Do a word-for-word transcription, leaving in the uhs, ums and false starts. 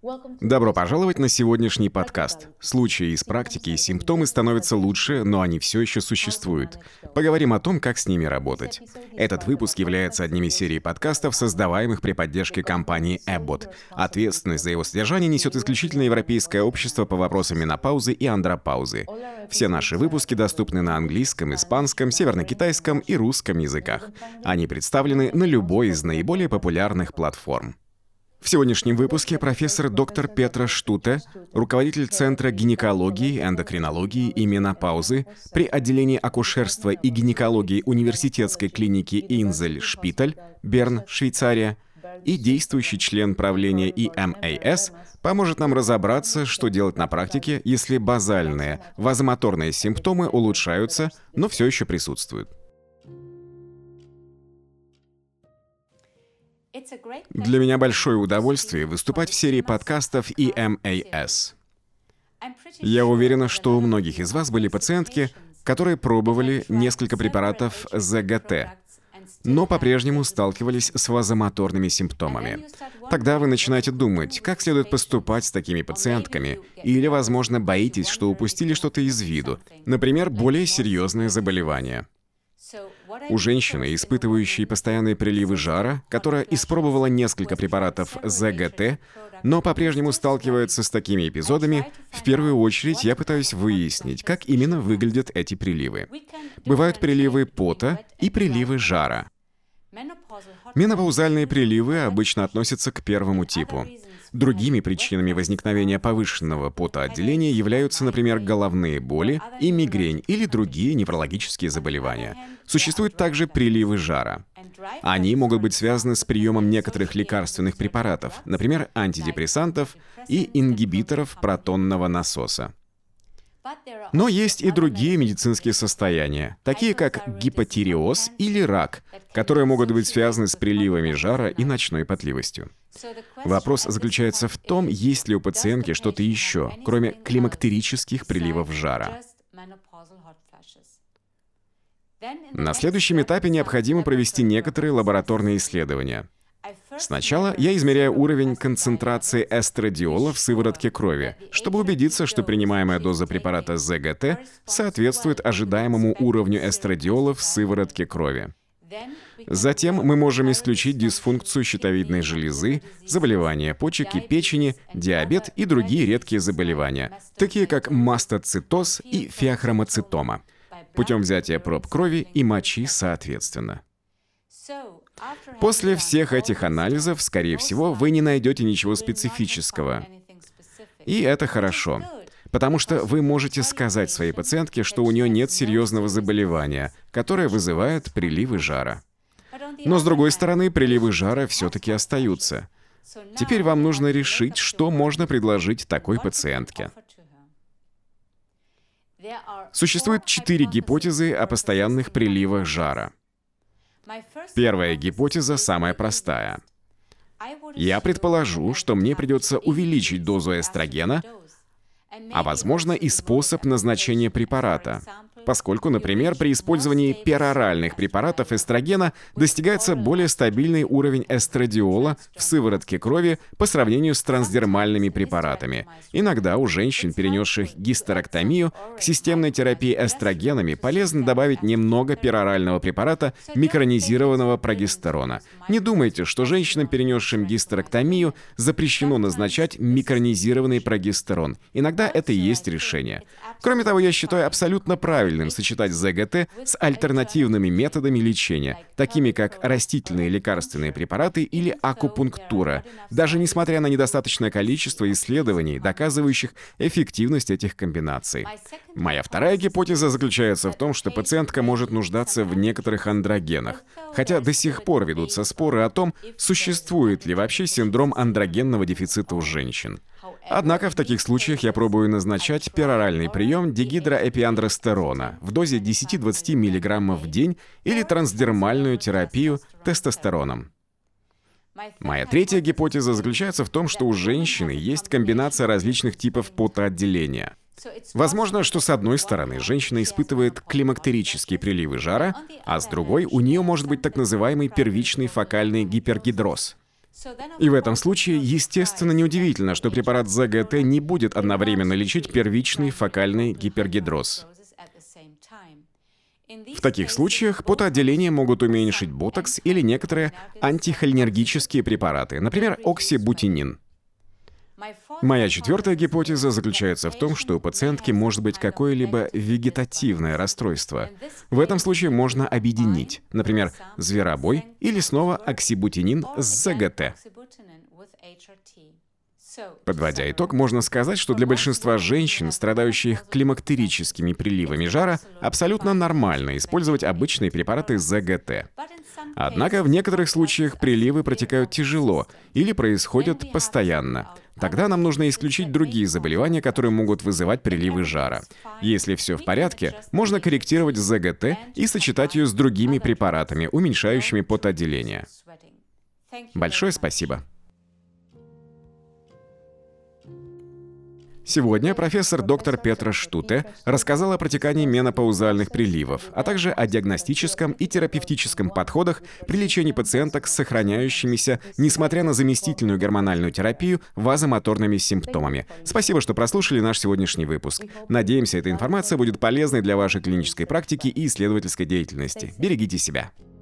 Добро пожаловать на сегодняшний подкаст. Случаи из практики и симптомы становятся лучше, но они все еще существуют. Поговорим о том, как с ними работать. Этот выпуск является одним из серии подкастов, создаваемых при поддержке компании Abbott. Ответственность за его содержание несет исключительно Европейское общество по вопросам менопаузы и андропаузы. Все наши выпуски доступны на английском, испанском, севернокитайском и русском языках. Они представлены на любой из наиболее популярных платформ. В сегодняшнем выпуске профессор доктор Петра Штуте, руководитель Центра гинекологии, эндокринологии и менопаузы при отделении акушерства и гинекологии университетской клиники Инзель-Шпиталь, Берн, Швейцария, и действующий член правления и эм эй эс, поможет нам разобраться, что делать на практике, если базальные вазомоторные симптомы улучшаются, но все еще присутствуют. Для меня большое удовольствие выступать в серии подкастов и эм эй эс. Я уверена, что у многих из вас были пациентки, которые пробовали несколько препаратов зэ гэ тэ, но по-прежнему сталкивались с вазомоторными симптомами. Тогда вы начинаете думать, как следует поступать с такими пациентками, или, возможно, боитесь, что упустили что-то из виду, например, более серьезное заболевание. У женщины, испытывающей постоянные приливы жара, которая испробовала несколько препаратов зэ гэ тэ, но по-прежнему сталкивается с такими эпизодами, в первую очередь я пытаюсь выяснить, как именно выглядят эти приливы. Бывают приливы пота и приливы жара. Менопаузальные приливы обычно относятся к первому типу. Другими причинами возникновения повышенного потоотделения являются, например, головные боли и мигрень или другие неврологические заболевания. Существуют также приливы жара. Они могут быть связаны с приемом некоторых лекарственных препаратов, например, антидепрессантов и ингибиторов протонного насоса. Но есть и другие медицинские состояния, такие как гипотиреоз или рак, которые могут быть связаны с приливами жара и ночной потливостью. Вопрос заключается в том, есть ли у пациентки что-то еще, кроме климактерических приливов жара. На следующем этапе необходимо провести некоторые лабораторные исследования. Сначала я измеряю уровень концентрации эстрадиола в сыворотке крови, чтобы убедиться, что принимаемая доза препарата зэ гэ тэ соответствует ожидаемому уровню эстрадиола в сыворотке крови. Затем мы можем исключить дисфункцию щитовидной железы, заболевания почек и печени, диабет и другие редкие заболевания, такие как мастоцитоз и феохромоцитома, путем взятия проб крови и мочи соответственно. После всех этих анализов, скорее всего, вы не найдете ничего специфического. И это хорошо, потому что вы можете сказать своей пациентке, что у нее нет серьезного заболевания, которое вызывает приливы жара. Но, с другой стороны, приливы жара все-таки остаются. Теперь вам нужно решить, что можно предложить такой пациентке. Существует четыре гипотезы о постоянных приливах жара. Первая гипотеза самая простая. Я предположу, что мне придется увеличить дозу эстрогена, а возможно и способ назначения препарата, поскольку, например, при использовании пероральных препаратов эстрогена достигается более стабильный уровень эстрадиола в сыворотке крови по сравнению с трансдермальными препаратами. Иногда у женщин, перенесших гистерэктомию, к системной терапии эстрогенами полезно добавить немного перорального препарата микронизированного прогестерона. Не думайте, что женщинам, перенесшим гистерэктомию, запрещено назначать микронизированный прогестерон. Иногда это и есть решение. Кроме того, я считаю абсолютно правильным сочетать зэ гэ тэ с альтернативными методами лечения, такими как растительные лекарственные препараты или акупунктура, даже несмотря на недостаточное количество исследований, доказывающих эффективность этих комбинаций. Моя вторая гипотеза заключается в том, что пациентка может нуждаться в некоторых андрогенах, хотя до сих пор ведутся споры о том, существует ли вообще синдром андрогенного дефицита у женщин. Однако в таких случаях я пробую назначать пероральный прием дигидроэпиандростерона в дозе десять-двадцать миллиграммов в день или трансдермальную терапию тестостероном. Моя третья гипотеза заключается в том, что у женщины есть комбинация различных типов потоотделения. Возможно, что с одной стороны женщина испытывает климактерические приливы жара, а с другой у нее может быть так называемый первичный фокальный гипергидроз. И в этом случае, естественно, неудивительно, что препарат ЗГТ не будет одновременно лечить первичный фокальный гипергидроз. В таких случаях потоотделение могут уменьшить ботокс или некоторые антихолинергические препараты, например, оксибутинин. Моя четвертая гипотеза заключается в том, что у пациентки может быть какое-либо вегетативное расстройство. В этом случае можно объединить, например, зверобой или снова оксибутинин с ЗГТ. Подводя итог, можно сказать, что для большинства женщин, страдающих климактерическими приливами жара, абсолютно нормально использовать обычные препараты ЗГТ. Однако в некоторых случаях приливы протекают тяжело или происходят постоянно. Тогда нам нужно исключить другие заболевания, которые могут вызывать приливы жара. Если все в порядке, можно корректировать ЗГТ и сочетать ее с другими препаратами, уменьшающими потоотделение. Большое спасибо. Сегодня профессор доктор Петра Штуте рассказала о протекании менопаузальных приливов, а также о диагностическом и терапевтическом подходах при лечении пациенток с сохраняющимися, несмотря на заместительную гормональную терапию, вазомоторными симптомами. Спасибо, что прослушали наш сегодняшний выпуск. Надеемся, эта информация будет полезной для вашей клинической практики и исследовательской деятельности. Берегите себя.